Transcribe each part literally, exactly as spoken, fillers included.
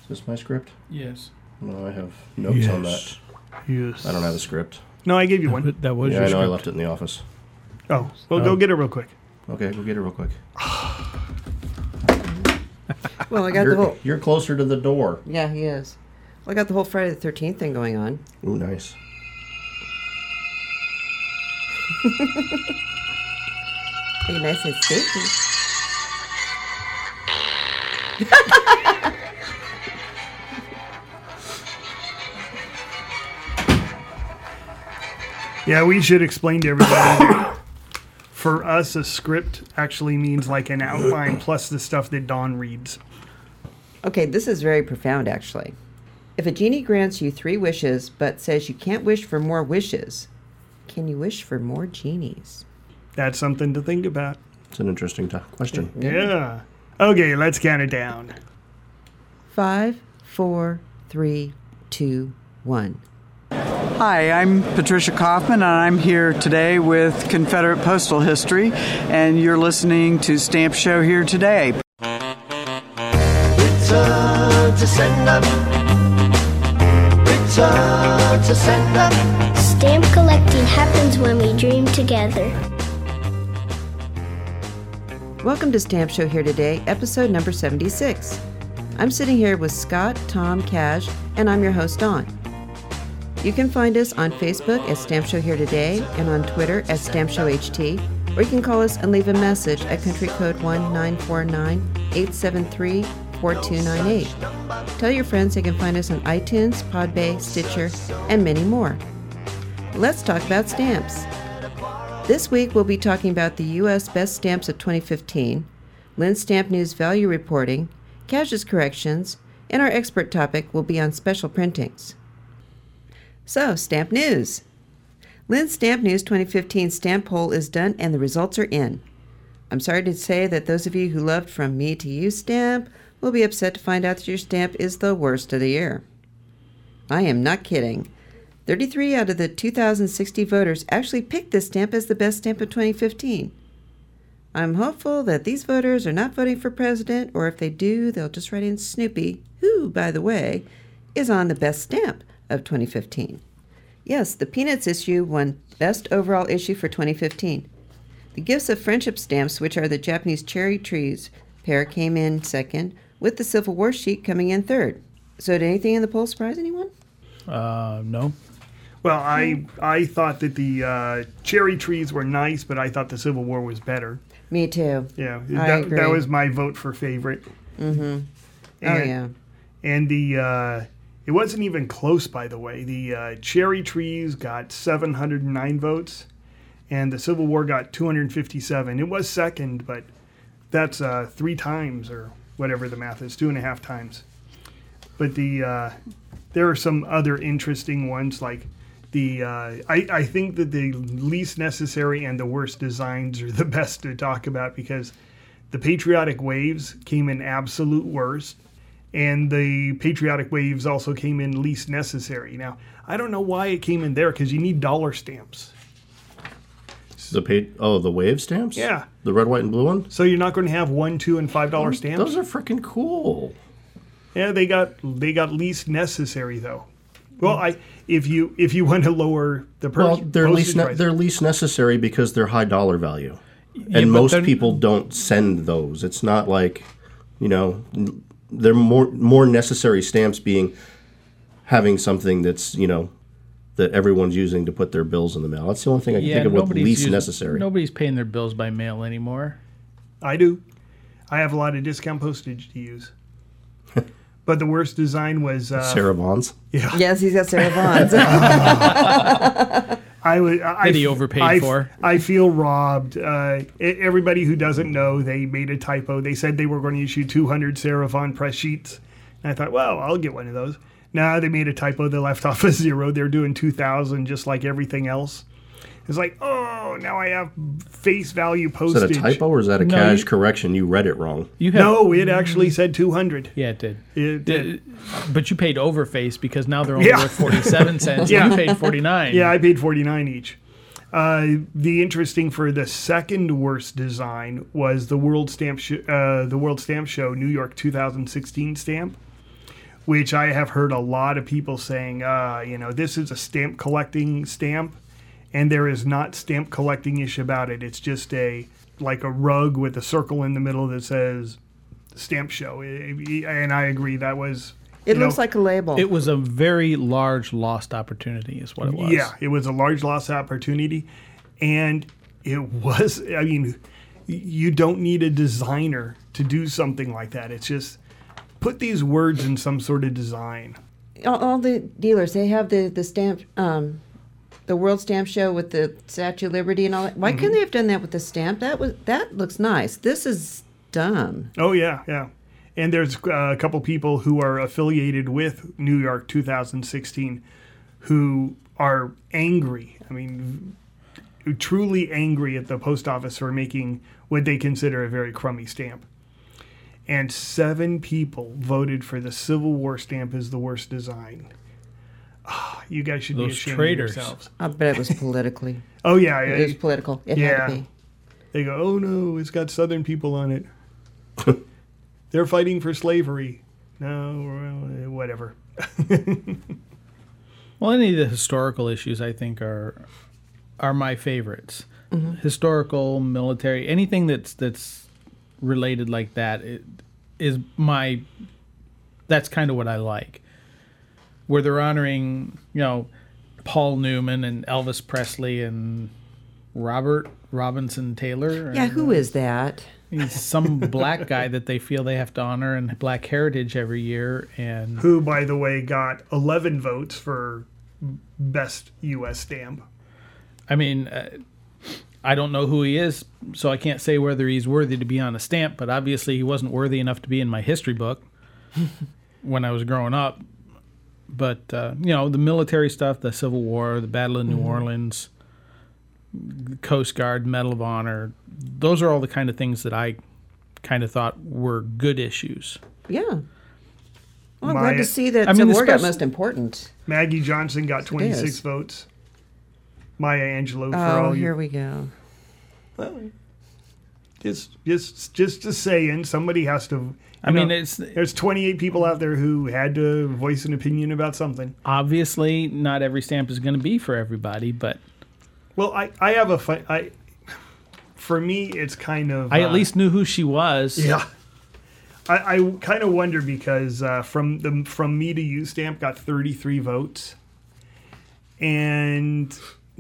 this my script? Yes. No, I have notes yes. on that. Yes. I don't have a script. No, I gave you one. That was Yeah, your I know script. I left it in the office. Oh, well, Oh. go get it real quick. Okay, go get it real quick. Well, I got You're, the whole. you're closer to the door. Yeah, he is. Well, I got the whole Friday the thirteenth thing going on. Ooh, nice. Be nice and safety. Yeah, we should explain to everybody that for us, a script actually means like an outline plus the stuff that Dawn reads. Okay, this is very profound, actually. If a genie grants you three wishes but says you can't wish for more wishes, can you wish for more genies? That's something to think about. It's an interesting t- question. Yeah. Okay, let's count it down. Five, four, three, two, one. Hi, I'm Patricia Kaufman, and I'm here today with Confederate Postal History, and you're listening to Stamp Show Here Today. Return to sender. Return to sender. Stamp collecting happens when we dream together. Welcome to Stamp Show Here Today, episode number seventy-six. I'm sitting here with Scott, Tom, Cash, and I'm your host, Dawn. You can find us on Facebook at Stamp Show Here Today and on Twitter at Stamp Show H T, or you can call us and leave a message at country code one nine four nine, eight seven three, four two nine eight. Tell your friends they can find us on iTunes, Podbay, Stitcher, and many more. Let's talk about stamps. This week we'll be talking about the U S Best Stamps of twenty fifteen, Lynn's Stamp News Value Reporting, Cash's Corrections, and our expert topic will be on special printings. So, Stamp News. Lynn's Stamp News twenty fifteen stamp poll is done and the results are in. I'm sorry to say that those of you who loved From Me to You stamp will be upset to find out that your stamp is the worst of the year. I am not kidding. thirty-three out of the two thousand sixty voters actually picked this stamp as the best stamp of twenty fifteen. I'm hopeful that these voters are not voting for president, or if they do, they'll just write in Snoopy, who, by the way, is on the best stamp of twenty fifteen. Yes, the Peanuts issue won Best Overall Issue for twenty fifteen. The Gifts of Friendship stamps, which are the Japanese cherry trees pair, came in second, with the Civil War sheet coming in third. So did anything in the poll surprise anyone? Uh, no. Well, I I thought that the uh, cherry trees were nice, but I thought the Civil War was better. Me too. Yeah, I that, agree. that was my vote for favorite. Mm-hmm. Oh, And- yeah. And the uh, it wasn't even close, by the way. The uh, cherry trees got seven hundred nine votes, and the Civil War got two hundred fifty-seven. It was second, but that's uh, three times or whatever the math is, two and a half times. But the uh, there are some other interesting ones, like the uh, I, I think that the least necessary and the worst designs are the best to talk about, because the Patriotic Waves came in absolute worst. And the Patriotic Waves also came in least necessary. Now, I don't know why it came in there, because you need dollar stamps. The pa- oh, the wave stamps? Yeah. The red, white, and blue one? So you're not going to have one, two, and five dollar stamps. Those are freaking cool. Yeah, they got they got least necessary though. Well, I if you if you want to lower the per- Well, they're postage least ne- price. they're least necessary because they're high dollar value, Yeah, and but most they're- people don't send those. It's not like, you know, they're more more necessary stamps being having something that's, you know, that everyone's using to put their bills in the mail. That's the only thing I can Yeah, think of with nobody's least using- necessary. Nobody's paying their bills by mail anymore. I do. I have a lot of discount postage to use. But the worst design was uh, Sarah Bonds. Yeah. Yes, he's got Sarah Bonds. I would. I, That he overpaid I, for. I feel robbed. Uh, e- everybody who doesn't know, they made a typo. They said they were going to issue two hundred Sarah Von press sheets, and I thought, well, I'll get one of those. No, they made a typo. They left off a zero. They're doing two thousand, just like everything else. It's like, oh, now I have face value Is postage. that a typo or is that a No, cash you- correction? You read it wrong. You have No, it actually said two hundred. Yeah, it did. It did. But you paid overface because now they're only Yeah. worth forty-seven cents. Yeah. And you paid forty-nine. Yeah, I paid forty-nine each. Uh, the interesting for the second worst design was the World Stamp Sh- uh, the World Stamp Show New York two thousand sixteen stamp, which I have heard a lot of people saying, uh, you know, this is a stamp collecting stamp, and there is not stamp collecting-ish about it. It's just a like a rug with a circle in the middle that says Stamp Show. And I agree, that was... It you looks know, like a label. It was a very large lost opportunity, is what it was. Yeah, it was a large lost opportunity. And it was, I mean, you don't need a designer to do something like that. It's just put these words in some sort of design. all, all the dealers, they have the the stamp, um, the World Stamp Show with the Statue of Liberty and all that. Why Mm-hmm. couldn't they have done that with the stamp? That was that looks nice. This is dumb. Oh, yeah, yeah. And there's uh, a couple people who are affiliated with New York two thousand sixteen who are angry. I mean, truly angry at the post office for making what they consider a very crummy stamp. And seven people voted for the Civil War stamp as the worst design. Oh, you guys should be Those ashamed traitors. of yourselves. I bet it was politically. Oh, yeah. It was yeah. political. It Yeah. had to be. They go, oh, no, it's got Southern people on it. They're fighting for slavery. No, well, whatever. Well, any of the historical issues I think are are my favorites. Mm-hmm. Historical, military, anything that's that's related like that it, is my. That's kind of what I like. Where they're honoring, you know, Paul Newman and Elvis Presley and Robert Robinson Taylor. Yeah, who is that? He's some black guy that they feel they have to honor in Black Heritage every year, and Who, by the way, got eleven votes for best U S stamp. I mean, uh, I don't know who he is, so I can't say whether he's worthy to be on a stamp, but obviously he wasn't worthy enough to be in my history book when I was growing up. But, uh, you know, the military stuff, the Civil War, the Battle of New Mm-hmm. Orleans, the Coast Guard, Medal of Honor, those are all the kind of things that I kind of thought were good issues. Yeah. Well, I'm My- glad to see that I mean, Civil War got especially- most important. Maggie Johnson got twenty-six is. votes. Maya Angelou for Oh, all here you. we go. Just, just, just to saying, somebody has to. I you mean, know, it's there's twenty-eight people out there who had to voice an opinion about something. obviously not every stamp is going to be for everybody, but Well, I, I have a fi- I. For me, it's kind of. I at uh, least knew who she was. Yeah. I, I kind of wonder because uh, from the from me to you stamp got thirty-three votes, and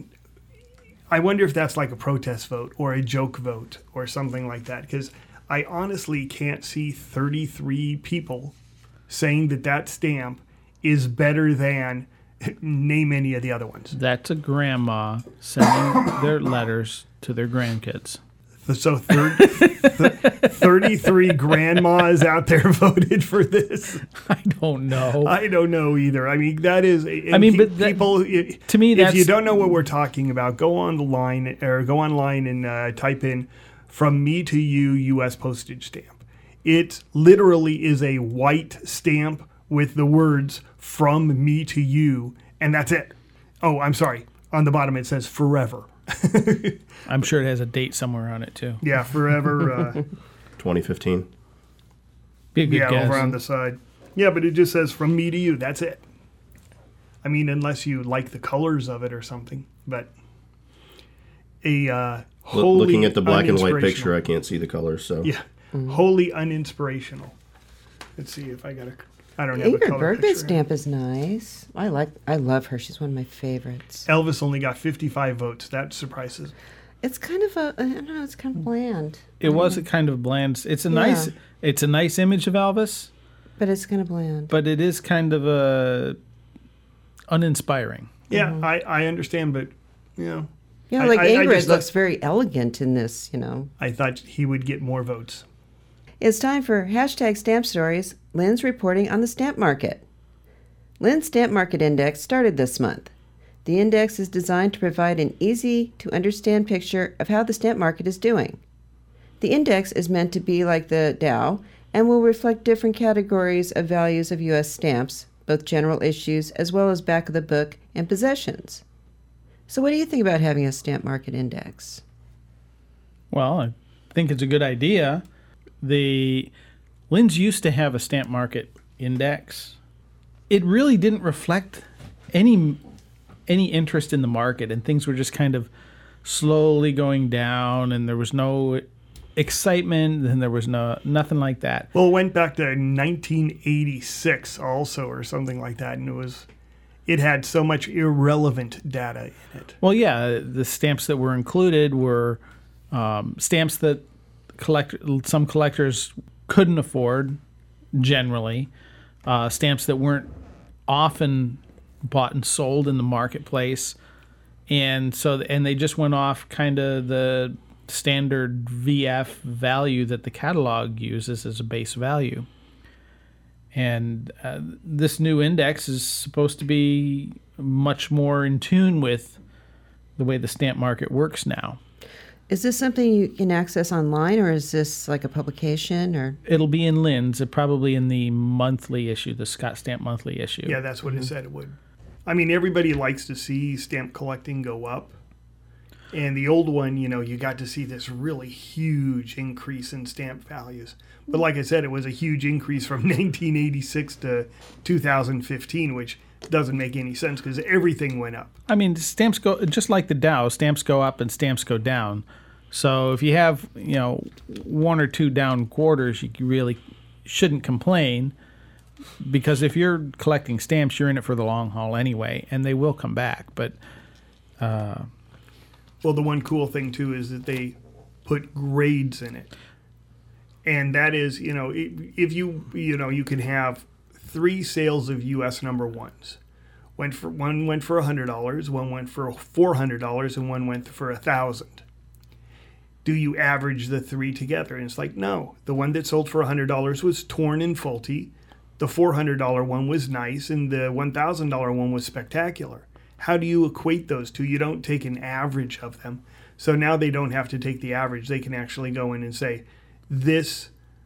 I wonder if that's like a protest vote or a joke vote or something like that. Because I honestly can't see thirty-three people saying that that stamp is better than name any of the other ones. That's a grandma sending their letters to their grandkids. So thir- th- thirty-three grandmas out there voted for this. I don't know. I don't know either. I mean, that is. I mean, but that- people. to me, if that's- you don't know what we're talking about, go on the line or go online and uh, type in "From Me to You" U S postage stamp. It literally is a white stamp with the words "From Me to You," and that's it. Oh, I'm sorry. On the bottom it says "Forever." I'm sure it has a date somewhere on it too. Yeah, forever. Uh, twenty fifteen. Be a good yeah, guess. over on the side. Yeah, but it just says "From me to you." That's it. I mean, unless you like the colors of it or something. But a uh, Look, wholly looking at the black and white uninspirational- picture, I can't see the colors. So Yeah, wholly uninspirational. Let's see if I got a. I don't have a Ingrid color Bergman picture. stamp is nice. I like. I love her. She's one of my favorites. Elvis only got fifty-five votes. That surprises. It's kind of a. I don't know. It's kind of bland. It was a kind of bland. It's a nice. Yeah. It's a nice image of Elvis, But it's kind of bland. but it is kind of a uninspiring. Yeah, I, I understand, but you know, Yeah, I- like I- I Ingrid just looks thought- very elegant in this. You know. I thought he would get more votes. It's time for hashtag stamp stories. Lynn's reporting on the stamp market. Lynn's Stamp Market Index started this month. The index is designed to provide an easy-to-understand picture of how the stamp market is doing. The index is meant to be like the Dow and will reflect different categories of values of U S stamps, both general issues as well as back of the book and possessions. So what do you think about having a stamp market index? Well, I think it's a good idea. The Lynn's used to have a stamp market index, it really didn't reflect any any interest in the market, and things were just kind of slowly going down, and there was no excitement, and there was no nothing like that. Well, it went back to nineteen eighty-six also, or something like that, and it was it had so much irrelevant data in it. Well, yeah, the stamps that were included were um, stamps that collect some collectors couldn't afford, generally, uh, stamps that weren't often bought and sold in the marketplace, and so and they just went off kind of the standard V F value that the catalog uses as a base value. And uh, this new index is supposed to be much more in tune with the way the stamp market works now. Is this something you can access online, or is this like a publication? Or It'll be in Lynn's, uh, probably in the monthly issue, the Scott Stamp monthly issue. Yeah, that's what it said it would. I mean, everybody likes to see stamp collecting go up. And the old one, you know, you got to see this really huge increase in stamp values. But like I said, it was a huge increase from nineteen eighty-six to two thousand fifteen, which doesn't make any sense because everything went up. I mean, stamps go, just like the Dow, stamps go up and stamps go down. So if you have, you know, one or two down quarters, you really shouldn't complain, because if you're collecting stamps, you're in it for the long haul anyway, and they will come back. But uh, well, the one cool thing too is that they put grades in it, and that is, you know, if you you know you can have three sales of U S number ones. Went for one went for a hundred dollars, one went for four hundred dollars, and one went for a thousand. Do you average the three together? And it's like, no. The one that sold for a hundred dollars was torn and faulty. The four hundred dollar one was nice, and the one thousand dollar one was spectacular. How do you equate those two? You don't take an average of them. So now they don't have to take the average. They can actually go in and say, this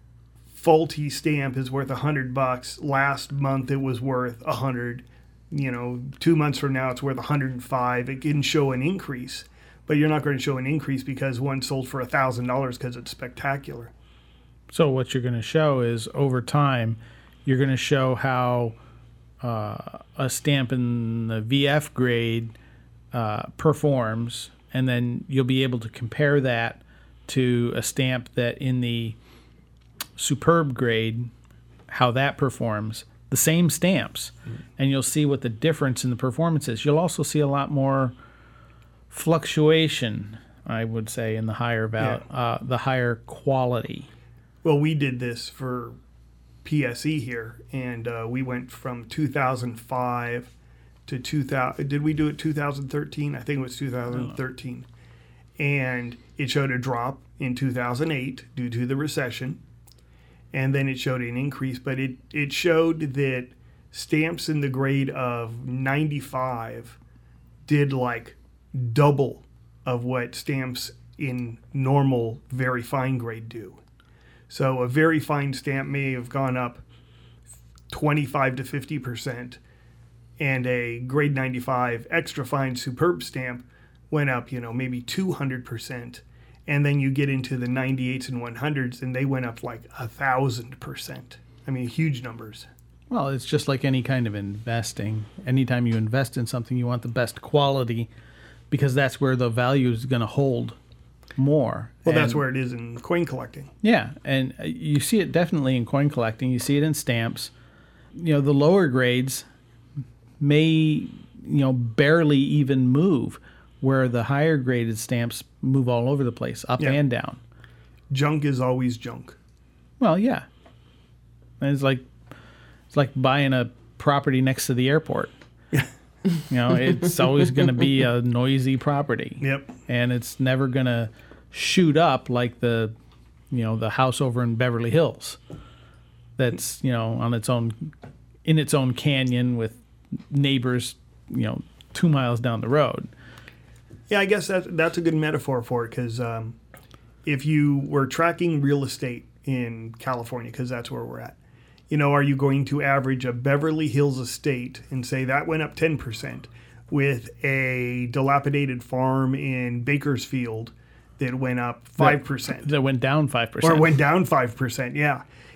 faulty stamp is worth a hundred bucks. Last month it was worth a hundred. You know, two months from now it's worth a hundred and five. It can show an increase, but you're not going to show an increase because one sold for a thousand dollars because it's spectacular. so what you're going to show is, over time, you're going to show how uh, a stamp in the V F grade uh, performs, and then you'll be able to compare that to a stamp that in the superb grade, how that performs. The same stamps, mm-hmm. and you'll see what the difference in the performance is. You'll also see a lot more fluctuation, I would say, in the higher val- yeah. uh, the higher quality. Well, we did this for P S E here, and uh, we went from two thousand five to two thousand. Did we do it two thousand thirteen? I think it was two thousand thirteen. And it showed a drop in two thousand eight due to the recession. And then it showed an increase, but it, it showed that stamps in the grade of ninety-five did like double of what stamps in normal very fine grade do. So a very fine stamp may have gone up twenty-five to fifty percent, and a grade ninety-five extra fine superb stamp went up, you know, maybe two hundred percent. And then you get into the ninety-eights and one hundreds, and they went up like a thousand percent. I mean, huge numbers. Well, it's just like any kind of investing. Anytime you invest in something, you want the best quality, because that's where the value is going to hold more. Well, and that's where it is in coin collecting. Yeah, and you see it definitely in coin collecting. You see it in stamps. You know, the lower grades may, you know, barely even move, where the higher graded stamps move all over the place, up yeah. and down. Junk is always junk. Well, yeah. And it's like it's like buying a property next to the airport. Yeah. You know, it's always going to be a noisy property. Yep. And it's never going to shoot up like the, you know, the house over in Beverly Hills. That's, you know, on its own, in its own canyon with neighbors, you know, two miles down the road. Yeah, I guess that's, that's a good metaphor for it, because um, if you were tracking real estate in California, because that's where we're at, you know, are you going to average a Beverly Hills estate and say that went up ten percent with a dilapidated farm in Bakersfield that went up five percent? That, that went down five percent. Or went down five percent, yeah.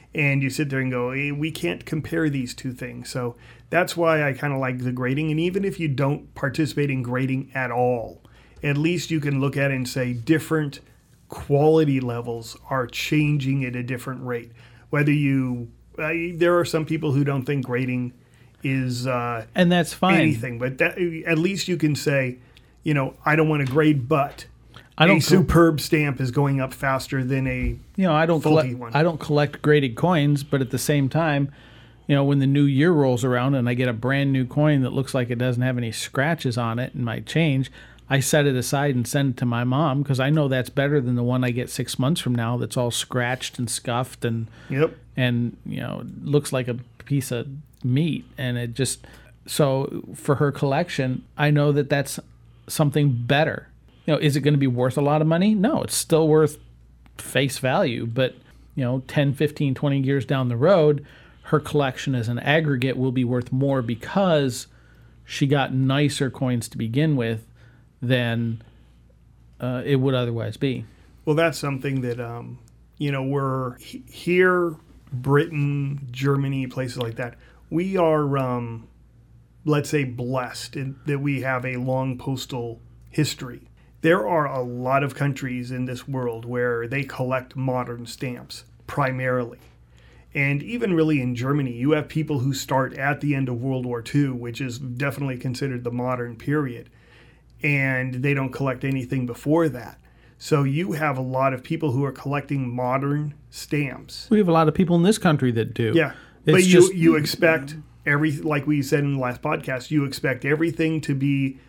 And you sit there and go, hey, we can't compare these two things. So that's why I kind of like the grading. And even if you don't participate in grading at all, at least you can look at it and say different quality levels are changing at a different rate. Whether you, uh, there are some people who don't think grading is uh, and that's fine. anything, but that, at least you can say, you know, I don't want to grade, but I don't a superb stamp is going up faster than a you know I don't faulty collect one. I don't collect graded coins, but at the same time, you know, when the new year rolls around and I get a brand new coin that looks like it doesn't have any scratches on it and might change, I set it aside and send it to my mom because I know that's better than the one I get six months from now that's all scratched and scuffed and Yep. and you know looks like a piece of meat. And it just so for her collection, I know that that's something better. You know, is it going to be worth a lot of money? No, it's still worth face value. But you know, ten, fifteen, twenty years down the road, her collection as an aggregate will be worth more because she got nicer coins to begin with than uh, it would otherwise be. Well, that's something that, um, you know, we're he- here, Britain, Germany, places like that. We are, um, let's say, blessed in, that we have a long postal history. There are a lot of countries in this world where they collect modern stamps primarily. And even really in Germany, you have people who start at the end of World War Two, which is definitely considered the modern period. And they don't collect anything before that. So you have a lot of people who are collecting modern stamps. We have a lot of people in this country that do. Yeah, It's but you just- you expect every like we said in the last podcast, you expect everything to be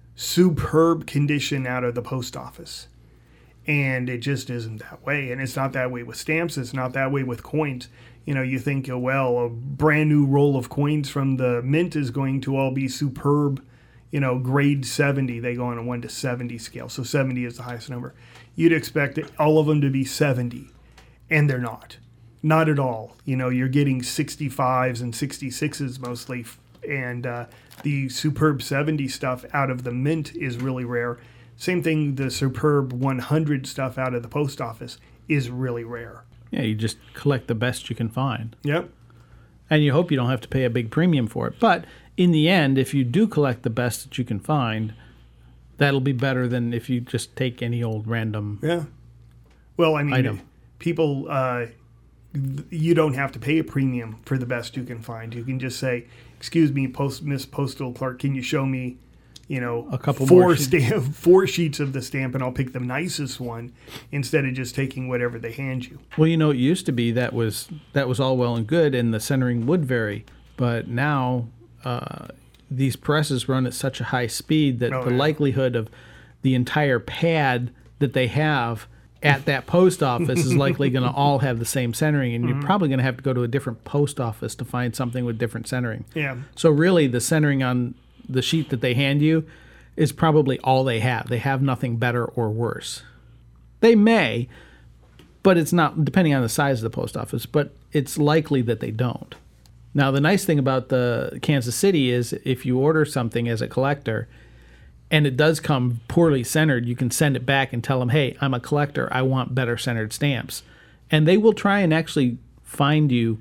superb condition out of the post office, and it just isn't that way. And it's not that way with stamps. It's not that way with coins. You know, you think, oh, well, a brand new roll of coins from the mint is going to all be superb. You know, grade seventy, they go on a one to seventy scale. So seventy is the highest number. You'd expect all of them to be seventy, and they're not. Not at all. You know, you're getting sixty-fives and sixty-sixes mostly, and uh, the superb seventy stuff out of the mint is really rare. Same thing, the superb one hundred stuff out of the post office is really rare. Yeah, you just collect the best you can find. Yep. And you hope you don't have to pay a big premium for it. But in the end, if you do collect the best that you can find, that'll be better than if you just take any old random Yeah. Well, I mean, item. people, uh, th- you don't have to pay a premium for the best you can find. You can just say, excuse me, post Miss Postal Clerk, can you show me, you know, A couple four more sheets. stamp, four sheets of the stamp, and I'll pick the nicest one instead of just taking whatever they hand you. Well, you know, it used to be that was that was all well and good, and the centering would vary. But now uh, these presses run at such a high speed that Oh, the yeah. likelihood of the entire pad that they have at that post office is likely going to all have the same centering, and Mm-hmm. you're probably going to have to go to a different post office to find something with different centering. Yeah. So really, the centering on the sheet that they hand you is probably all they have. They have nothing better or worse. They may, but it's not, depending on the size of the post office, but it's likely that they don't. Now, the nice thing about the Kansas City is if you order something as a collector and it does come poorly centered, you can send it back and tell them, hey, I'm a collector. I want better centered stamps. And they will try and actually find you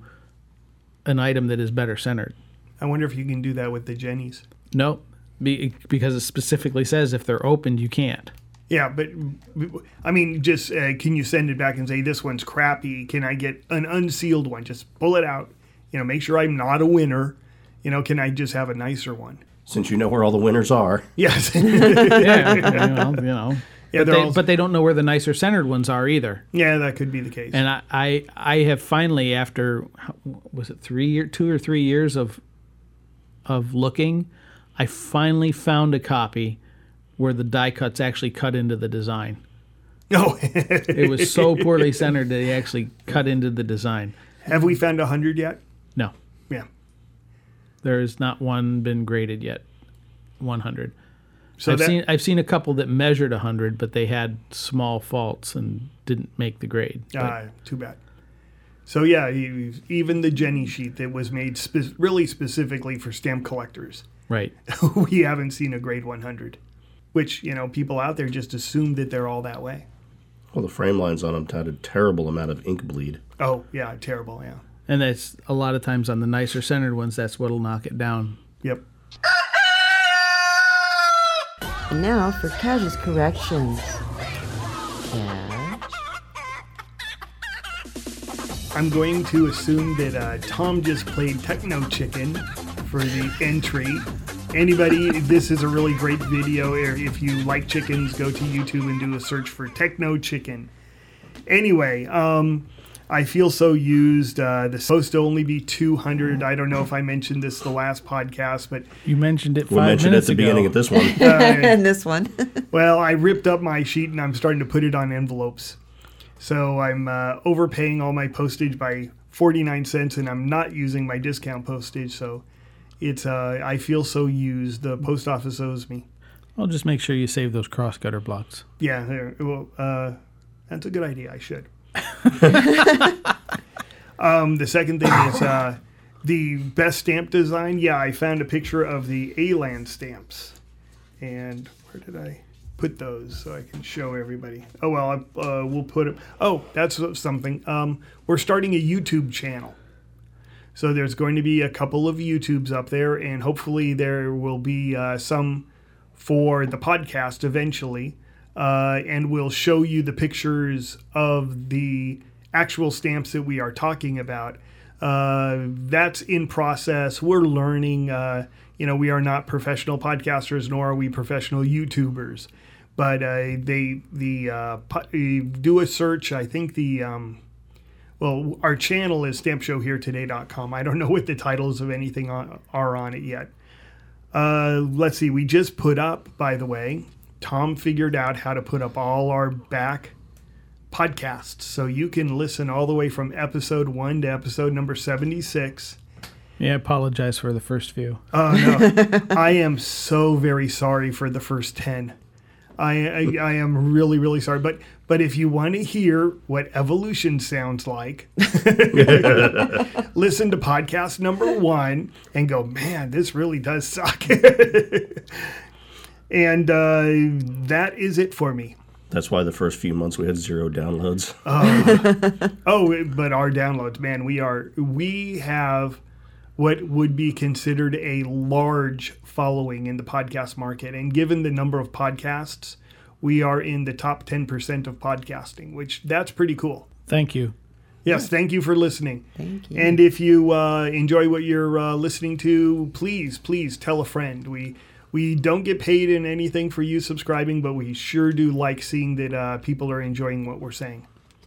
an item that is better centered. I wonder if you can do that with the Jennies. Nope, be, because it specifically says if they're opened, you can't. Yeah, but I mean, just uh, can you send it back and say, this one's crappy? Can I get an unsealed one? Just pull it out. You know, make sure I'm not a winner. You know, can I just have a nicer one? Since you know where all the winners are. Yes. Yeah, you know, you know. Yeah, but, they're they, all- but they don't know where the nicer centered ones are either. Yeah, that could be the case. And I, I, I have finally, after was it three year, two or three years of, of looking, I finally found a copy where the die cuts actually cut into the design. No. It was so poorly centered that they actually cut into the design. Have we found a hundred yet? No, Yeah. there has not one been graded yet. one hundred. So I've that, seen I've seen a couple that measured one hundred, but they had small faults and didn't make the grade. But- uh, too bad. So yeah, e- even the Jenny sheet that was made spe- really specifically for stamp collectors, right. we haven't seen a grade one hundred, which, you know, people out there just assume that they're all that way. Well, the frame lines on them had a terrible amount of ink bleed. Oh, yeah, terrible, yeah. And that's a lot of times on the nicer centered ones, that's what'll knock it down. Yep. And now for Cash's corrections. Cash. I'm going to assume that uh, Tom just played Techno Chicken for the entry. Anybody, this is a really great video. If you like chickens, go to YouTube and do a search for Techno Chicken. Anyway, um, I feel so used. Uh, the supposed to only be two hundred. I don't know if I mentioned this the last podcast, but You mentioned it five We mentioned at minutes the ago. beginning of this one. And this one. well, I ripped up my sheet and I'm starting to put it on envelopes. So I'm uh, overpaying all my postage by forty-nine cents, and I'm not using my discount postage. So it's uh, I feel so used. The post office owes me. Well, just make sure you save those cross gutter blocks. Yeah, there. Well, uh, that's a good idea. I should. um, the second thing is uh, the best stamp design. Yeah, I found a picture of the A-Land stamps. And where did I put those so I can show everybody? Oh, well, I, uh, we'll put it. Oh, that's something. Um, we're starting a YouTube channel. So there's going to be a couple of YouTubes up there, and hopefully there will be uh, some for the podcast eventually. Uh, and we'll show you the pictures of the actual stamps that we are talking about. Uh, that's in process. We're learning. Uh, you know, we are not professional podcasters, nor are we professional YouTubers. But uh, they the uh, po- do a search. I think the um, well, our channel is stamp show here today dot com. I don't know what the titles of anything on, are on it yet. Uh, let's see. We just put up, by the way. Tom figured out how to put up all our back podcasts. So you can listen all the way from episode one to episode number seventy-six. Yeah, I apologize for the first few. Oh, no. I am so very sorry for the first ten. I, I, I am really, really sorry. But but if you want to hear what evolution sounds like, listen to podcast number one and go, man, this really does suck. And uh, that is it for me. That's why the first few months we had zero downloads. Uh, oh, but our downloads, man, we are we have what would be considered a large following in the podcast market. And given the number of podcasts, we are in the top ten percent of podcasting, which that's pretty cool. Thank you. Yes, thank you for listening. Thank you. And if you uh, enjoy what you're uh, listening to, please, please tell a friend. We we don't get paid in anything for you subscribing, but we sure do like seeing that uh, people are enjoying what we're saying.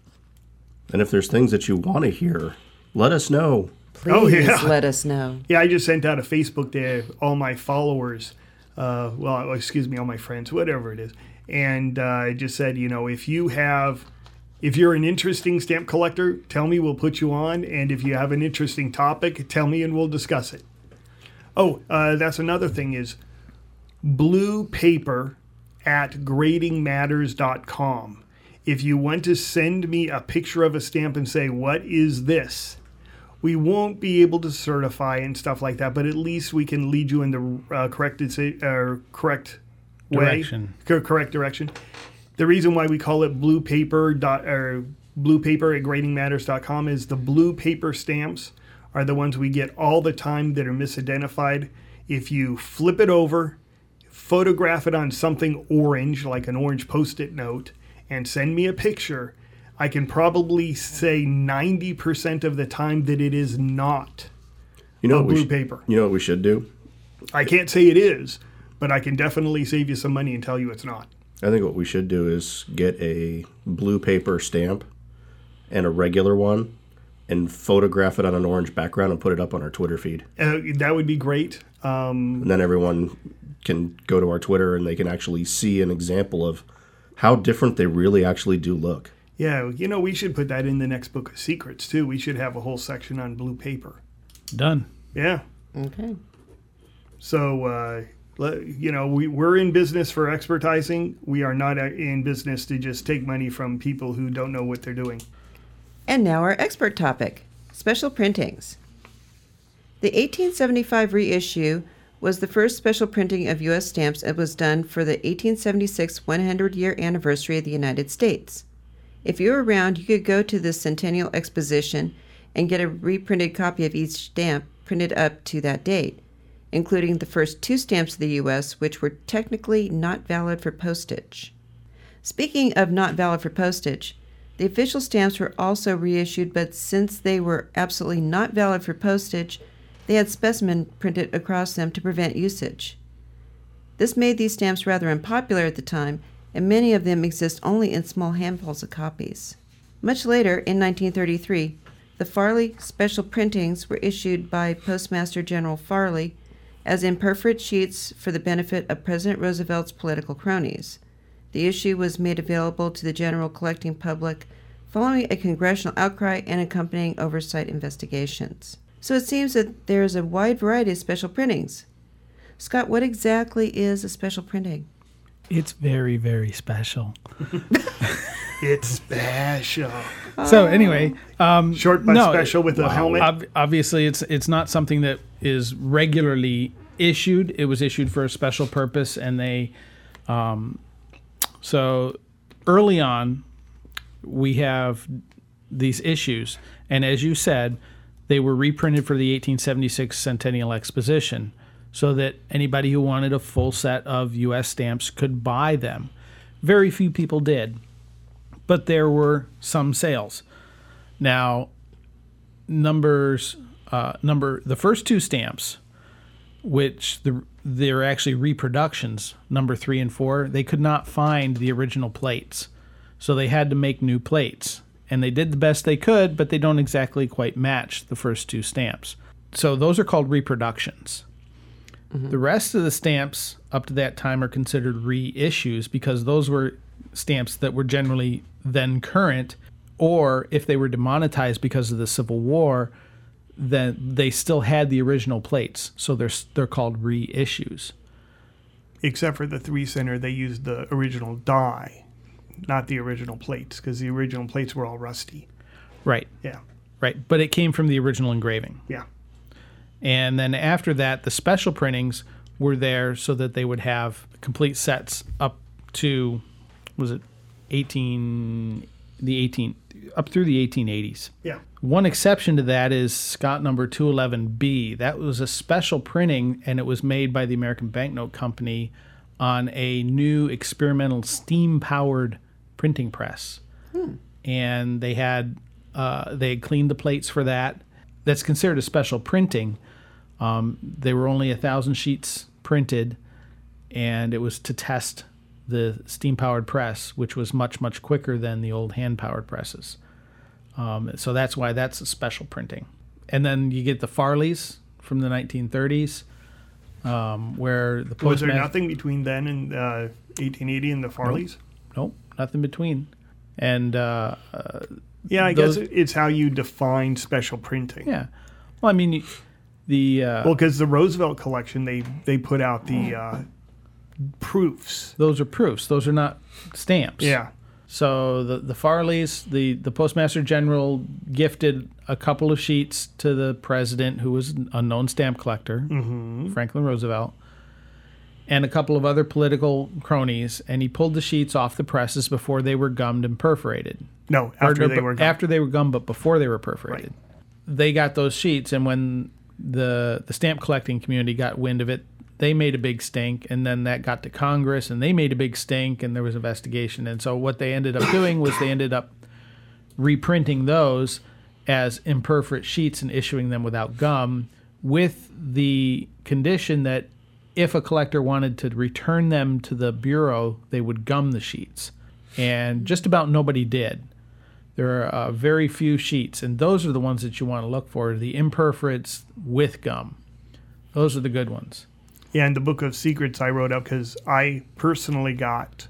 And if there's things that you want to hear, let us know. Please Oh, yeah. let us know. Yeah, I just sent out a Facebook to all my followers, uh, well, excuse me, all my friends, whatever it is. And uh, I just said, you know, if you have, if you're an interesting stamp collector, tell me, we'll put you on. And if you have an interesting topic, tell me and we'll discuss it. Oh, uh, that's another thing is blue paper at grading matters dot com. If you want to send me a picture of a stamp and say, what is this? We won't be able to certify and stuff like that, but at least we can lead you in the uh, corrected, uh, correct way, Direction. cor- correct direction. The reason why we call it blue paper dot or blue paper at grading matters dot com is the blue paper stamps are the ones we get all the time that are misidentified. If you flip it over, photograph it on something orange, like an orange Post-it note, and send me a picture, I can probably say ninety percent of the time that it is not You know a what we blue should- paper. You know what we should do? I can't say it is, but I can definitely save you some money and tell you it's not. I think what we should do is get a blue paper stamp and a regular one and photograph it on an orange background and put it up on our Twitter feed. Uh, that would be great. Um, And then everyone can go to our Twitter and they can actually see an example of how different they really actually do look. yeah, you know, we should put that in the next book of secrets, too. We should have a whole section on blue paper. Done. Yeah. Okay. So, uh, let, you know, we, we're in business for expertising. We are not uh, in business to just take money from people who don't know what they're doing. And now our expert topic, special printings. The eighteen seventy-five reissue was the first special printing of U S stamps and was done for the eighteen seventy-six one hundred year anniversary of the United States. If you were around, you could go to the Centennial Exposition and get a reprinted copy of each stamp printed up to that date, including the first two stamps of the U S, which were technically not valid for postage. Speaking of not valid for postage, the official stamps were also reissued, but since they were absolutely not valid for postage, they had specimen printed across them to prevent usage. This made these stamps rather unpopular at the time, and many of them exist only in small handfuls of copies. Much later, in nineteen thirty-three, the Farley special printings were issued by Postmaster General Farley as imperforate sheets for the benefit of President Roosevelt's political cronies. The issue was made available to the general collecting public following a congressional outcry and accompanying oversight investigations. So it seems that there is a wide variety of special printings. Scott, what exactly is a special printing? It's very, very special. It's special. So anyway, um, Short but no, special with a helmet. ob- obviously, it's it's not something that is regularly issued. It was issued for a special purpose, and they, um, so early on, we have these issues, and as you said, they were reprinted for the eighteen seventy-six Centennial Exposition, so that anybody who wanted a full set of U S stamps could buy them. Very few people did, but there were some sales. Now, numbers, uh, number the first two stamps, which the, they're actually reproductions, number three and four, they could not find the original plates, so they had to make new plates. And they did the best they could, but they don't exactly quite match the first two stamps. So those are called reproductions. Mm-hmm. The rest of the stamps up to that time are considered reissues because those were stamps that were generally then current, or if they were demonetized because of the Civil War, then they still had the original plates. So they're they're called reissues. Except for the three center, they used the original die, not the original plates, because the original plates were all rusty. Right. Yeah. Right. But it came from the original engraving. Yeah. And then after that, the special printings were there so that they would have complete sets up to, was it eighteen, the eighteen, up through the eighteen eighties. Yeah. One exception to that is Scott number two eleven B. That was a special printing, and it was made by the American Banknote Company on a new experimental steam-powered printing press. Hmm. And they had uh, they had cleaned the plates for that. That's considered a special printing. Um, they were only a thousand sheets printed, and it was to test the steam-powered press, which was much, much quicker than the old hand-powered presses. Um, so that's why that's a special printing. And then you get the Farleys from the nineteen thirties, um, where the Was there postmaster- nothing between then and uh, eighteen eighty and the Farleys? Nope, nothing between. And uh, uh, Yeah, I those- guess it's how you define special printing. yeah, well, I mean, the uh, Well, because the Roosevelt collection, they they put out the uh, proofs. those are proofs. Those are not stamps. Yeah. So the the Farleys, the the Postmaster General gifted a couple of sheets to the president, who was an unknown stamp collector, mm-hmm. Franklin Roosevelt, and a couple of other political cronies, and he pulled the sheets off the presses before they were gummed and perforated. No, after Or, they but were gone. after they were gummed, but before they were perforated. Right. They got those sheets, and when the the stamp collecting community got wind of it, they made a big stink, and then that got to Congress, and they made a big stink, and there was investigation. And so what they ended up doing was they ended up reprinting those as imperforate sheets and issuing them without gum, with the condition that if a collector wanted to return them to the Bureau, they would gum the sheets. And just about nobody did. There are uh, very few sheets, and those are the ones that you want to look for, the imperforates with gum. Those are the good ones. Yeah, in the Book of Secrets I wrote up because I personally got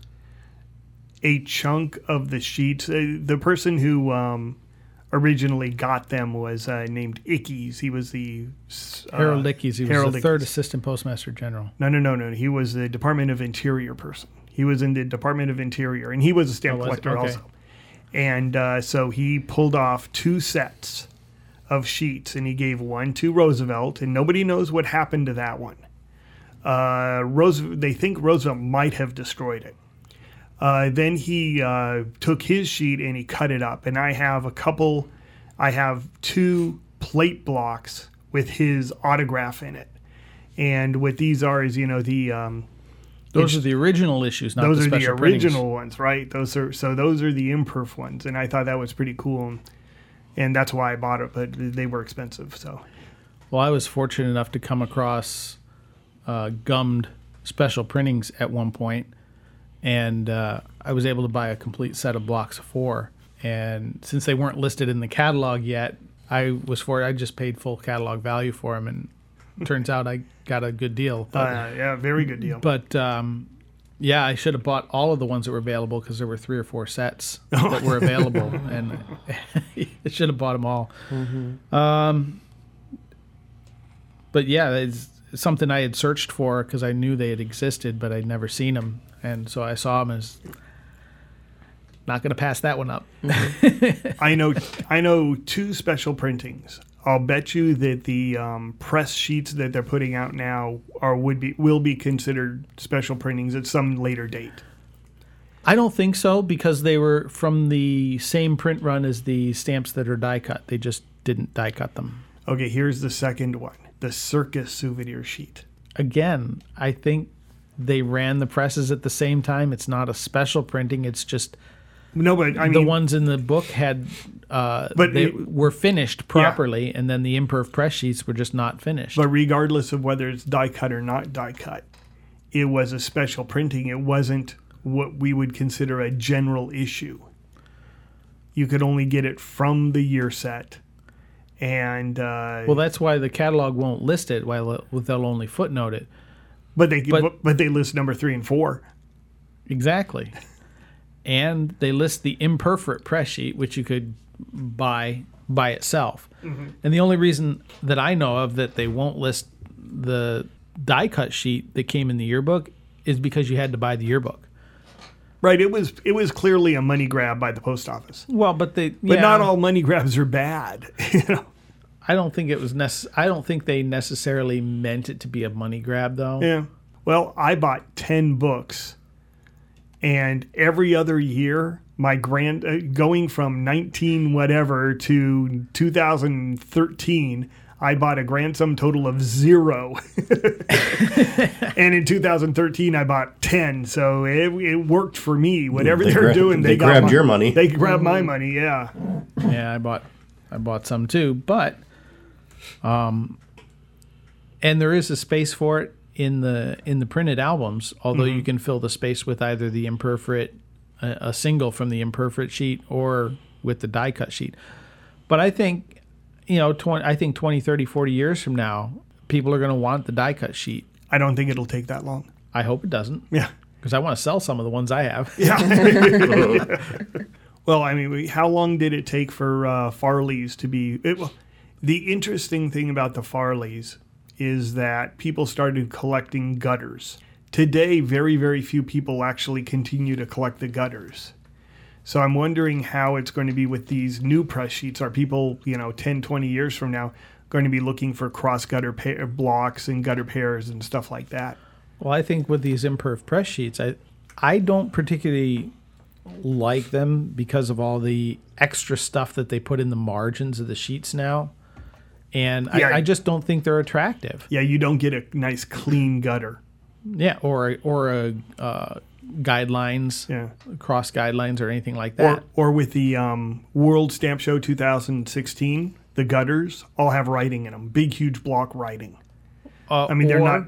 a chunk of the sheets. Uh, the person who um, originally got them was uh, named Ickes. He was the... Uh, Harold Ickes, he was Harold the third Ickes. assistant postmaster general. No, no, no, no. He was the Department of Interior person. He was in the Department of Interior, and he was a stamp Oh, was it? collector Okay. also. And uh, so he pulled off two sets of sheets, and he gave one to Roosevelt, and nobody knows what happened to that one. Uh, Roosevelt, they think Roosevelt might have destroyed it. Uh, then he uh, took his sheet and he cut it up. And I have a couple, I have two plate blocks with his autograph in it. And what these are is, you know, the... Um, Those are the original issues, not those the are the special original printings. ones, right? Those are so those are the imperf ones, and I thought that was pretty cool, and, and that's why I bought it. But they were expensive, so. Well, I was fortunate enough to come across uh, gummed special printings at one point, and uh, I was able to buy a complete set of blocks of four. And since they weren't listed in the catalog yet, I was for I just paid full catalog value for them, and turns out I got a good deal. But, Uh, yeah, very good deal. but um, yeah, I should have bought all of the ones that were available because there were three or four sets that were available, and I should have bought them all. Mm-hmm. Um, but yeah, it's something I had searched for because I knew they had existed, but I'd never seen them, and so I saw them as not going to pass that one up. I know, I know two special printings. I'll bet you that the um, press sheets that they're putting out now are would be will be considered special printings at some later date. I don't think so because they were from the same print run as the stamps that are die cut. They just didn't die cut them. Okay, here's the second one, the Circus souvenir sheet. Again, I think they ran the presses at the same time. It's not a special printing. It's just No, but I the mean, ones in the book had uh, But they it- were finished properly, and then the imperf press sheets were just not finished. but regardless of whether it's die cut or not die cut, it was a special printing. It wasn't what we would consider a general issue. You could only get it from the year set, and uh, well, that's why the catalog won't list it. While they'll only footnote it. but they but- but, but they list number three and four. Exactly. And they list the imperforate press sheet, which you could buy by itself. Mm-hmm. And the only reason that I know of that they won't list the die cut sheet that came in the yearbook is because you had to buy the yearbook. Right, it was it was clearly a money grab by the post office. Well, but they But yeah, not all money grabs are bad. You know? I don't think it was necess- I don't think they necessarily meant it to be a money grab though. Yeah. Well, I bought ten books, and every other year, my grand uh, going from nineteen whatever to two thousand thirteen, I bought a grand sum total of zero. And in two thousand thirteen, I bought ten. So it, it worked for me. Whatever They they were gra- doing, they, they got grabbed my- your money. They grabbed my money. Yeah. Yeah, I bought I bought some too, but um and there is a space for it in the in the printed albums, although you can fill the space with either the imperforate a, a single from the imperforate sheet or with the die cut sheet. But I think you know, twenty I think twenty, thirty, forty years from now, people are going to want the die cut sheet. I don't think it'll take that long. I hope it doesn't. Yeah. Because I want to sell some of the ones I have. Well, I mean, we- how long did it take for uh, Farley's to be? It, well, the interesting thing about the Farleys is that people started collecting gutters. Today, very, very few people actually continue to collect the gutters. So I'm wondering how it's going to be with these new press sheets. Are people, you know, ten, twenty years from now going to be looking for cross gutter pa- blocks and gutter pairs and stuff like that? Well, I think with these imperf press sheets, I I don't particularly like them because of all the extra stuff that they put in the margins of the sheets now. And Yeah. I, I just don't think they're attractive. Yeah, you don't get a nice clean gutter. Yeah, or or a uh, guidelines, Yeah. cross guidelines, or anything like Or, that. or with the um, World Stamp Show two thousand sixteen, the gutters all have writing in them, big, huge block writing. Uh, I mean, they're or, not.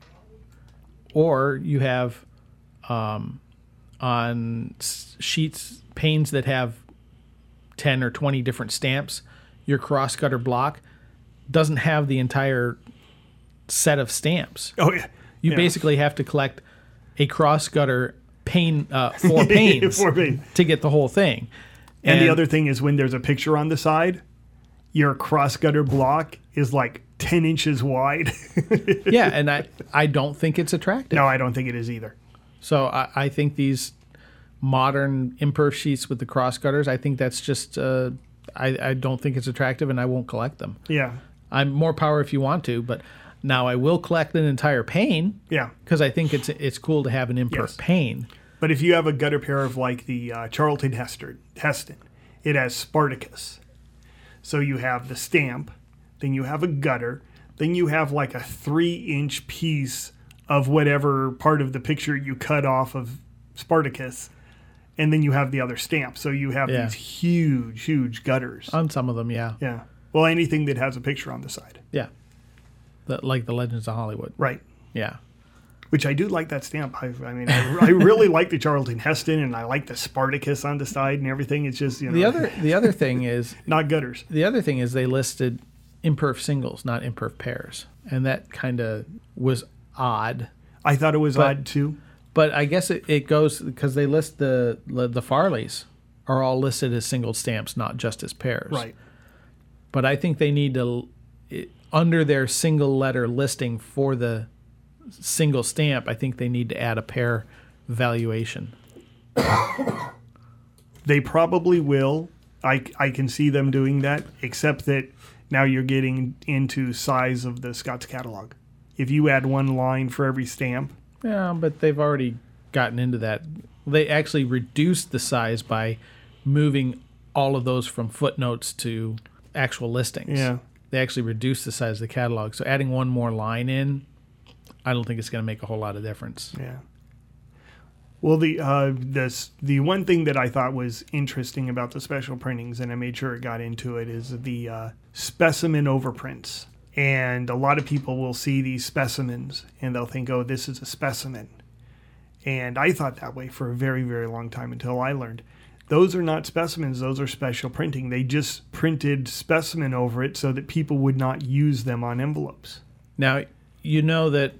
Or you have um, on s- sheets panes that have ten or twenty different stamps. Your cross gutter block doesn't have the entire set of stamps. Oh yeah, You yeah. basically have to collect a cross gutter pane, uh, four panes, Four panes. to get the whole thing. And, the other thing is when there's a picture on the side, your cross gutter block is like ten inches wide. yeah, and I I don't think it's attractive. No, I don't think it is either. So I, I think these modern imperf sheets with the cross gutters, I think that's just uh, I I don't think it's attractive, and I won't collect them. Yeah, I'm more power if you want to, but now I will collect an entire pane yeah. because I think it's it's cool to have an imperf Yes. pane. But if you have a gutter pair of like the uh, Charlton Heston, Heston, it has Spartacus. So you have the stamp, then you have a gutter, then you have like a three-inch piece of whatever part of the picture you cut off of Spartacus, and then you have the other stamp. So you have Yeah. these huge, huge gutters. On some of them, yeah. Yeah. Well, anything that has a picture on the side. Yeah. The, like the Legends of Hollywood. Right. Yeah. Which I do like that stamp. I, I mean, I, I really like the Charlton Heston, and I like the Spartacus on the side and everything. It's just, you know. The other the other thing is Not gutters. the other thing is they listed imperf singles, not imperf pairs. And that kind of was odd. I thought it was But- odd, too. But I guess it, it goes because they list the the Farleys are all listed as single stamps, not just as pairs. Right. But I think they need to, it, under their single letter listing for the single stamp, I think they need to add a pair valuation. They probably will. I, I can see them doing that, except that now you're getting into size of the Scott's catalog. If you add one line for every stamp, Yeah, but they've already gotten into that. They actually reduced the size by moving all of those from footnotes to actual listings. Yeah. They actually reduced the size of the catalog. So adding one more line in, I don't think it's going to make a whole lot of difference. yeah. Well, the uh, this the one thing that I thought was interesting about the special printings, and I made sure it got into it, is the uh, specimen overprints. And a lot of people will see these specimens and they'll think, oh, this is a specimen. And I thought that way for a very, very long time until I learned those are not specimens. Those are special printing. They just printed specimen over it so that people would not use them on envelopes. Now, you know that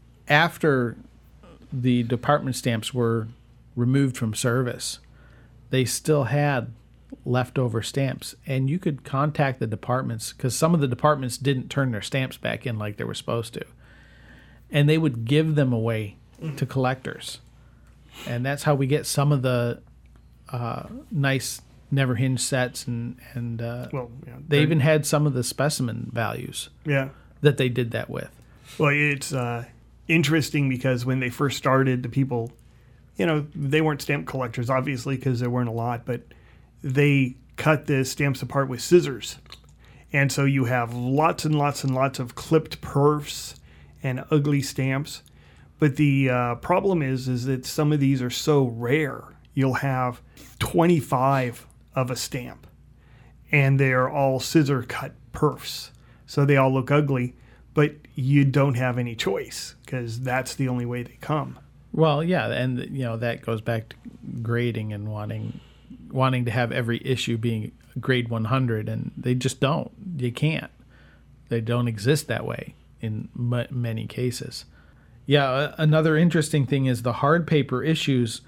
after the department stamps were removed from service, they still had leftover stamps, and you could contact the departments because some of the departments didn't turn their stamps back in like they were supposed to, and they would give them away to collectors, and that's how we get some of the uh, nice never hinge sets, and and uh, Well, yeah, they they're- even had some of the specimen values Yeah. that they did that with. Well, it's uh, interesting because when they first started, the people, you know, they weren't stamp collectors, obviously, because there weren't a lot, but they cut the stamps apart with scissors. And so you have lots and lots and lots of clipped perfs and ugly stamps. But the uh, problem is, is that some of these are so rare. You'll have twenty-five of a stamp, and they're all scissor cut perfs. So they all look ugly, but you don't have any choice because that's the only way they come. Well, yeah, and you know that goes back to grading and wanting wanting to have every issue being grade one hundred, and they just don't. You can't. They don't exist that way in m- many cases. Yeah, a- another interesting thing is the hard paper issues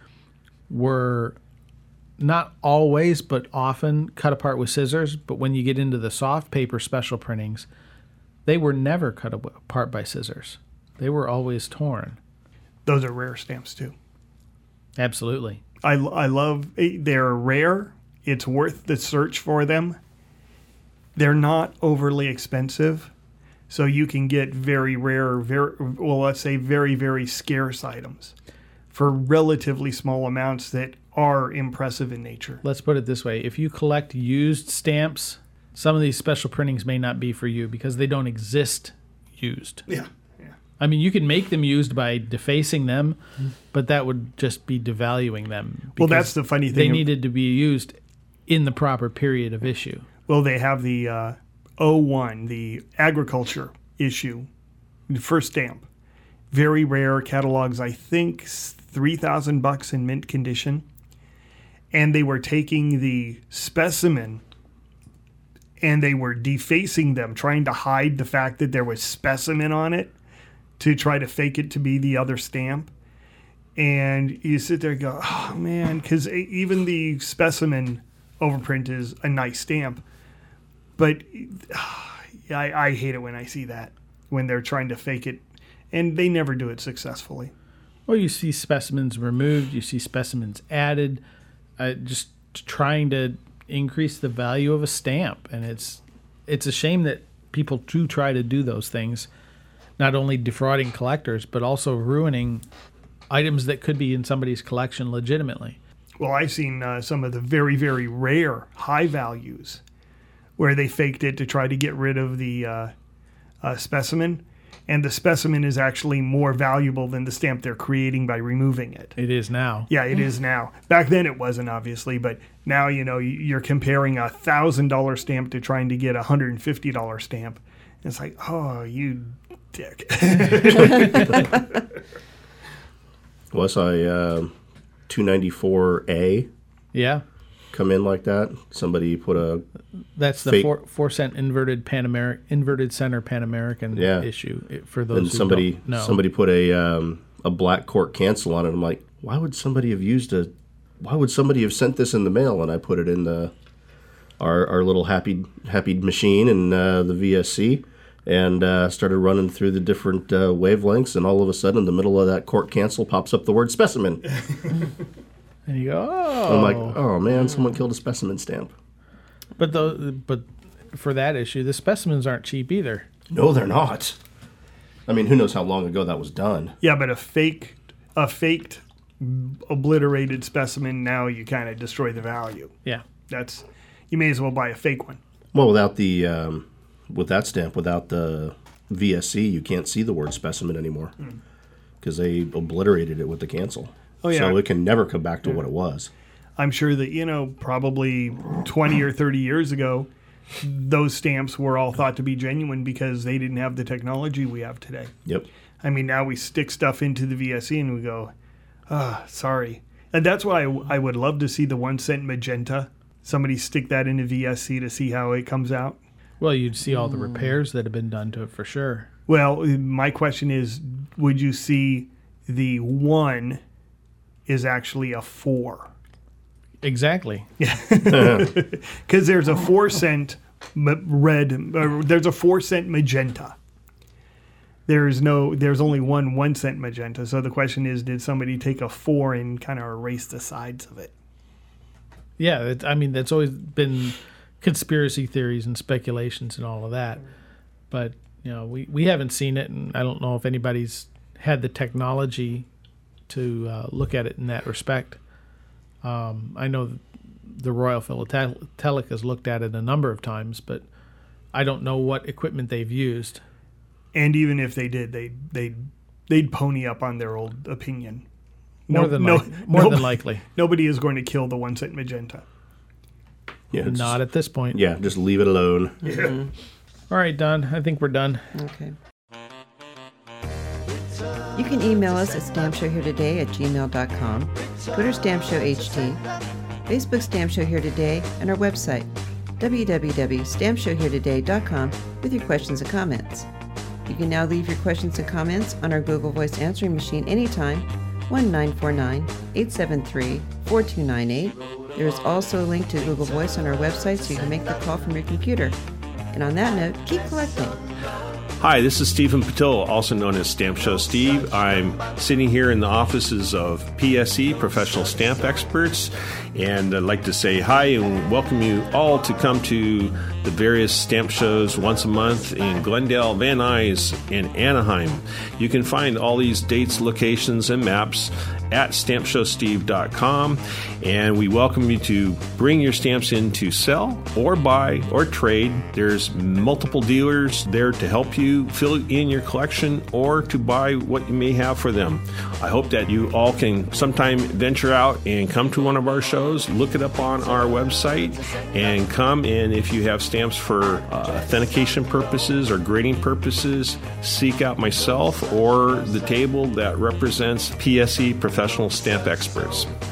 were not always, but often cut apart with scissors. But when you get into the soft paper special printings, they were never cut apart by scissors. They were always torn. Those are rare stamps too. Absolutely. I, I love, they're rare. It's worth the search for them. They're not overly expensive. So you can get very rare, very, well, let's say very, very scarce items for relatively small amounts that are impressive in nature. Let's put it this way. If you collect used stamps, some of these special printings may not be for you because they don't exist used. Yeah. I mean, you can make them used by defacing them, but that would just be devaluing them. Well, because that's the funny They thing. needed to be used in the proper period of issue. Well, they have the uh, oh one, the agriculture issue, the first stamp. Very rare catalogs, I think three thousand bucks in mint condition. And they were taking the specimen and they were defacing them, trying to hide the fact that there was specimen on it to try to fake it to be the other stamp. And you sit there and go, oh man, because even the specimen overprint is a nice stamp. But I, I hate it when I see that, when they're trying to fake it. And they never do it successfully. Well, you see specimens removed, you see specimens added, uh, just trying to increase the value of a stamp. And it's it's a shame that people do try to do those things, not only defrauding collectors, but also ruining items that could be in somebody's collection legitimately. Well, I've seen uh, some of the very, very rare high values where they faked it to try to get rid of the uh, uh, specimen. And the specimen is actually more valuable than the stamp they're creating by removing it. It is now. Yeah, it is now. Back then it wasn't, obviously, but now, you know, you're comparing a one thousand dollars stamp to trying to get a one hundred fifty dollars stamp. And it's like, oh, you dick. Well, I saw a uh, two ninety-four A Yeah. come in like that. Somebody put a That's the fake- four, four cent inverted Pan Ameri- inverted center Pan American Yeah. issue. It- For those and who somebody don't know. somebody put a um, a black cork cancel on it. I'm like, why would somebody have used a? Why would somebody have sent this in the mail? And I put it in the our our little happy happy machine in uh, the V S C. And uh, started running through the different uh, wavelengths, and all of a sudden, in the middle of that cork cancel pops up the word specimen. And you go, oh. I'm like, oh man, someone killed a specimen stamp. But the, but for that issue, the specimens aren't cheap either. No, they're not. I mean, who knows how long ago that was done? Yeah, but a fake, a faked, obliterated specimen, now you kind of destroy the value. Yeah. That's, you may as well buy a fake one. Well, without the um, with that stamp, without the V S C, you can't see the word specimen anymore because they obliterated it with the cancel. Oh, yeah. So it can never come back to what it was. I'm sure that, you know, probably twenty or thirty years ago, those stamps were all thought to be genuine because they didn't have the technology we have today. Yep. I mean, now we stick stuff into the V S C and we go, ah, sorry. And that's why I, I would love to see the one cent magenta. Somebody stick that into V S C to see how it comes out. Well, you'd see all the repairs that have been done to it for sure. Well, my question is, would you see the one is actually a four? Exactly. Because there's a four cent m- red, uh, there's a four cent magenta. There's no, there's only one one cent magenta. So the question is, did somebody take a four and kind of erase the sides of it? Yeah, it, I mean, that's always been conspiracy theories and speculations and all of that. But, you know, we, we haven't seen it, and I don't know if anybody's had the technology to uh, look at it in that respect. Um, I know the Royal Philatelic has looked at it a number of times, but I don't know what equipment they've used. And even if they did, they they they'd pony up on their old opinion. More No- than no- like, more no- than likely. Nobody is going to kill the one cent magenta. Yeah. it's Not just- at this point. yeah. Just leave it alone. All right, Don, I think we're done. Okay. You can email us at stampshowheretoday at gmail dot com, Twitter Stamp Show H T, Facebook Stamp Show Here Today, and our website, w w w dot stamp show here today dot com, with your questions and comments. You can now leave your questions and comments on our Google Voice answering machine anytime, one nine four nine, eight seven three, four two nine eight. There is also a link to Google Voice on our website so you can make the call from your computer. And on that note, keep collecting. Hi, this is Stephen Patillo, also known as Stamp Show Steve. I'm sitting here in the offices of P S E, Professional Stamp Experts, and I'd like to say hi and welcome you all to come to the various stamp shows once a month in Glendale, Van Nuys, and Anaheim. You can find all these dates, locations, and maps at stamp show steve dot com, and we welcome you to bring your stamps in to sell or buy or trade. There's multiple dealers there to help you fill in your collection or to buy what you may have for them. I hope that you all can sometime venture out and come to one of our shows, look it up on our website, and come in. If you have stamps for uh, authentication purposes or grading purposes, seek out myself or the table that represents P S E Professional Stamp Experts.